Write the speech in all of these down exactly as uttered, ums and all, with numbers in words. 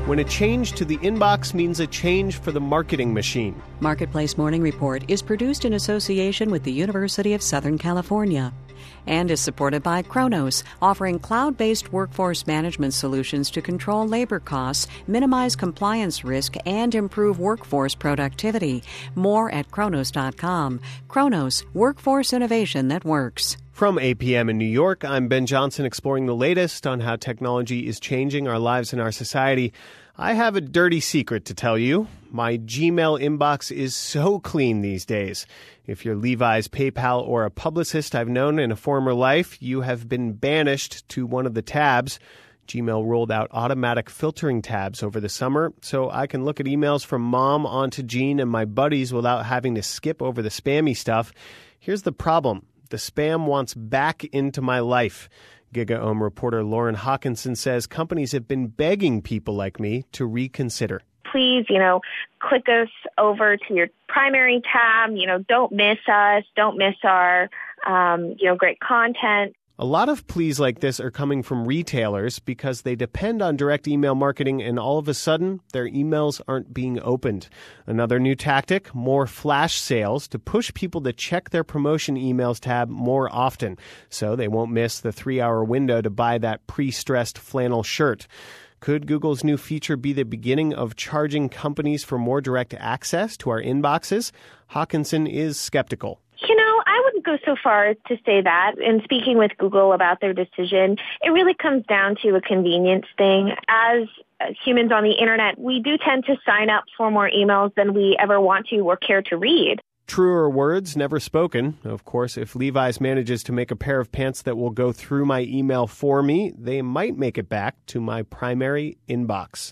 when a change to the inbox means a change for the marketing machine. Marketplace Morning Report is produced in association with the University of Southern California and is supported by Kronos, offering cloud-based workforce management solutions to control labor costs, minimize compliance risk, and improve workforce productivity. More at kronos dot com. Kronos, workforce innovation that works. From A P M in New York, I'm Ben Johnson, exploring the latest on how technology is changing our lives and our society. I have a dirty secret to tell you. My Gmail inbox is so clean these days. If you're Levi's, PayPal, or a publicist I've known in a former life, you have been banished to one of the tabs. Gmail rolled out automatic filtering tabs over the summer, so I can look at emails from Mom onto Gene and my buddies without having to skip over the spammy stuff. Here's the problem. The spam wants back into my life. GigaOM reporter Lauren Hawkinson says companies have been begging people like me to reconsider. Please, you know, click us over to your primary tab. You know, don't miss us. Don't miss our, um, you know, great content. A lot of pleas like this are coming from retailers because they depend on direct email marketing, and all of a sudden, their emails aren't being opened. Another new tactic, more flash sales to push people to check their promotion emails tab more often, so they won't miss the three-hour window to buy that pre-stressed flannel shirt. Could Google's new feature be the beginning of charging companies for more direct access to our inboxes? Hawkinson is skeptical. You know, I wouldn't go so far to say that. In speaking with Google about their decision, it really comes down to a convenience thing. As humans on the internet, we do tend to sign up for more emails than we ever want to or care to read. Truer words never spoken. Of course, if Levi's manages to make a pair of pants that will go through my email for me, they might make it back to my primary inbox.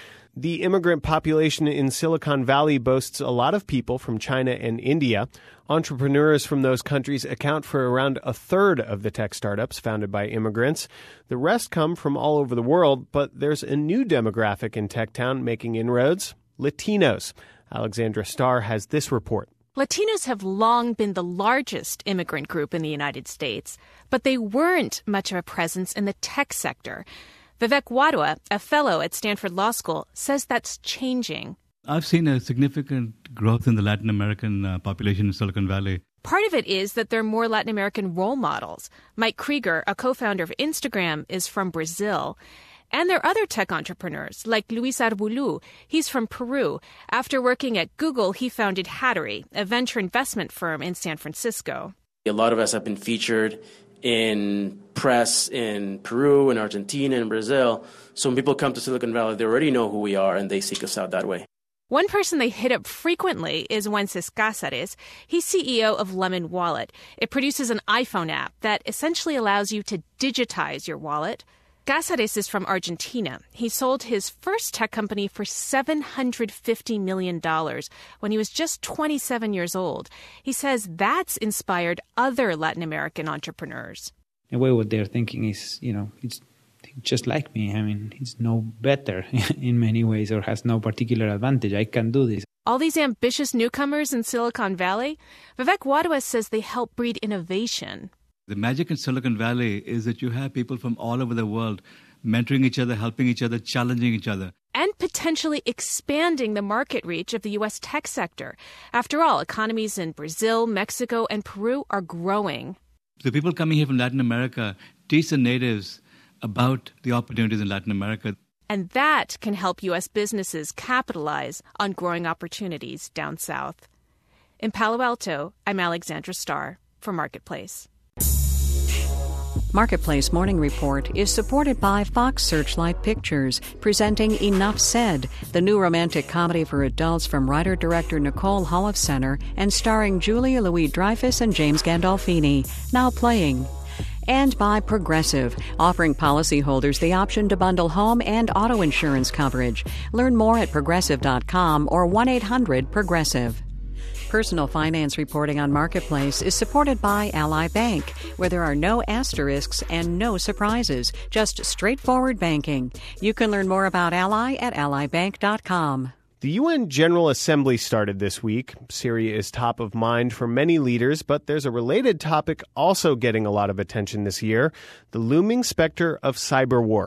The immigrant population in Silicon Valley boasts a lot of people from China and India. Entrepreneurs from those countries account for around a third of the tech startups founded by immigrants. The rest come from all over the world, but there's a new demographic in Techtown making inroads: Latinos. Alexandra Starr has this report. Latinos have long been the largest immigrant group in the United States, but they weren't much of a presence in the tech sector. Vivek Wadhwa, a fellow at Stanford Law School, says that's changing. I've seen a significant growth in the Latin American uh, population in Silicon Valley. Part of it is that there are more Latin American role models. Mike Krieger, a co-founder of Instagram, is from Brazil. And there are other tech entrepreneurs, like Luis Arbulu. He's from Peru. After working at Google, he founded Hattery, a venture investment firm in San Francisco. A lot of us have been featured in press in Peru and Argentina and Brazil. So when people come to Silicon Valley, they already know who we are and they seek us out that way. One person they hit up frequently is Wences Cáceres. He's C E O of Lemon Wallet. It produces an iPhone app that essentially allows you to digitize your wallet. Cáceres is from Argentina. He sold his first tech company for seven hundred fifty million dollars when he was just twenty-seven years old. He says that's inspired other Latin American entrepreneurs. In a way, what they're thinking is, you know, it's just like me. I mean, he's no better in many ways or has no particular advantage. I can do this. All these ambitious newcomers in Silicon Valley, Vivek Wadhwa says they help breed innovation. The magic in Silicon Valley is that you have people from all over the world mentoring each other, helping each other, challenging each other. And potentially expanding the market reach of the U S tech sector. After all, economies in Brazil, Mexico, and Peru are growing. The people coming here from Latin America teach the natives about the opportunities in Latin America. And that can help U S businesses capitalize on growing opportunities down south. In Palo Alto, I'm Alexandra Starr for Marketplace. Marketplace Morning Report is supported by Fox Searchlight Pictures, presenting Enough Said, the new romantic comedy for adults from writer-director Nicole Holofcener and starring Julia Louis-Dreyfus and James Gandolfini, now playing. And by Progressive, offering policyholders the option to bundle home and auto insurance coverage. Learn more at progressive dot com or one eight hundred progressive. Personal finance reporting on Marketplace is supported by Ally Bank, where there are no asterisks and no surprises, just straightforward banking. You can learn more about Ally at ally bank dot com. The U N General Assembly started this week. Syria is top of mind for many leaders, but there's a related topic also getting a lot of attention this year: the looming specter of cyber war.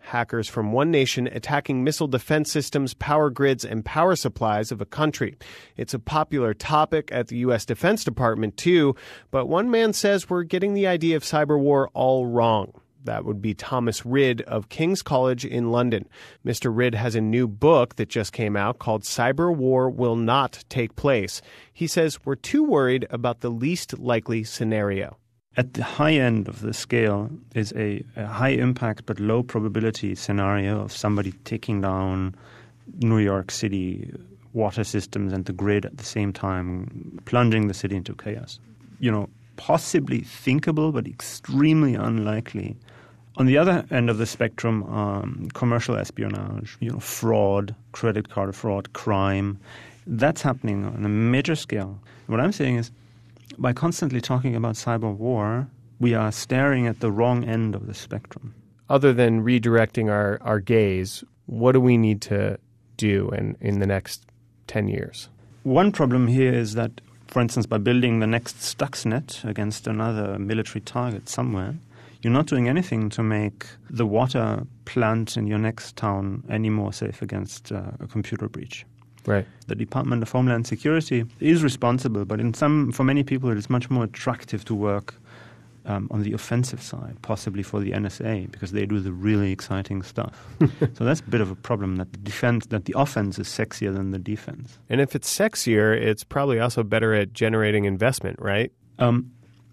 hackers from one nation attacking missile defense systems, power grids, and power supplies of a country. It's a popular topic at the U S Defense Department, too, but one man says we're getting the idea of cyber war all wrong. That would be Thomas Rid of King's College in London. Mister Rid has a new book that just came out called Cyber War Will Not Take Place. He says we're too worried about the least likely scenario. At the high end of the scale is a, a high impact but low probability scenario of somebody taking down New York City water systems and the grid at the same time, plunging the city into chaos. You know, possibly thinkable but extremely unlikely. On the other end of the spectrum, um, commercial espionage, you know, fraud, credit card fraud, crime. That's happening on a major scale. What I'm saying is, by constantly talking about cyber war, we are staring at the wrong end of the spectrum. Other than redirecting our, our gaze, what do we need to do in, in the next ten years? One problem here is that, for instance, by building the next Stuxnet against another military target somewhere, you're not doing anything to make the water plant in your next town any more safe against uh, a computer breach. Right. The Department of Homeland Security is responsible, but in some, for many people, it is much more attractive to work um, on the offensive side, possibly for the N S A, because they do the really exciting stuff. So that's a bit of a problem, that the defense, that the offense is sexier than the defense. And if it's sexier, it's probably also better at generating investment, right? Um,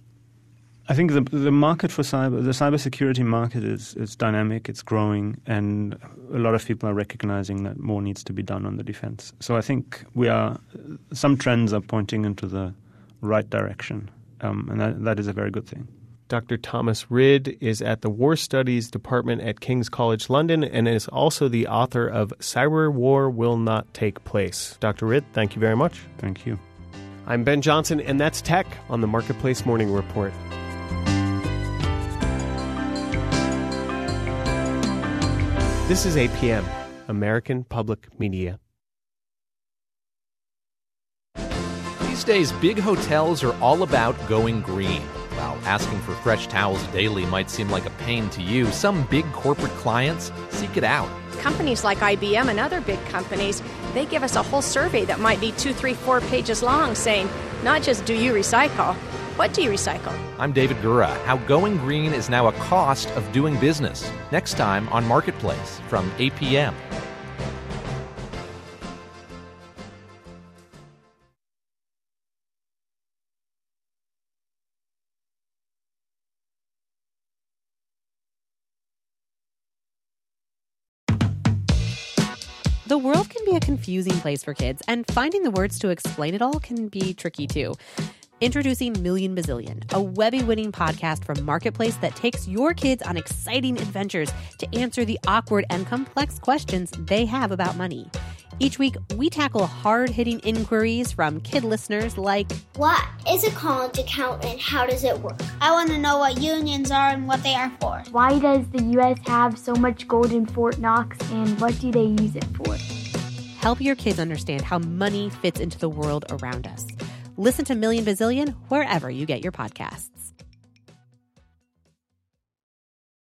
I think the the market for cyber, the cybersecurity market is, is dynamic, it's growing, and a lot of people are recognizing that more needs to be done on the defense. So I think we are, some trends are pointing into the right direction, um, and that, that is a very good thing. Doctor Thomas Rid is at the War Studies Department at King's College London and is also the author of Cyber War Will Not Take Place. Doctor Rid, thank you very much. Thank you. I'm Ben Johnson, and that's Tech on the Marketplace Morning Report. This is A P M, American Public Media. These days, big hotels are all about going green. While asking for fresh towels daily might seem like a pain to you, some big corporate clients seek it out. Companies like I B M and other big companies, they give us a whole survey that might be two, three, four pages long saying, not just do you recycle, what do you recycle? I'm David Gura. How going green is now a cost of doing business. Next time on Marketplace from A P M. The world can be a confusing place for kids, and finding the words to explain it all can be tricky too. Introducing Million Bazillion, a Webby-winning podcast from Marketplace that takes your kids on exciting adventures to answer the awkward and complex questions they have about money. Each week, we tackle hard-hitting inquiries from kid listeners like, what is a college account and how does it work? I want to know what unions are and what they are for. Why does the U S have so much gold in Fort Knox and what do they use it for? Help your kids understand how money fits into the world around us. Listen to Million Bazillion wherever you get your podcasts.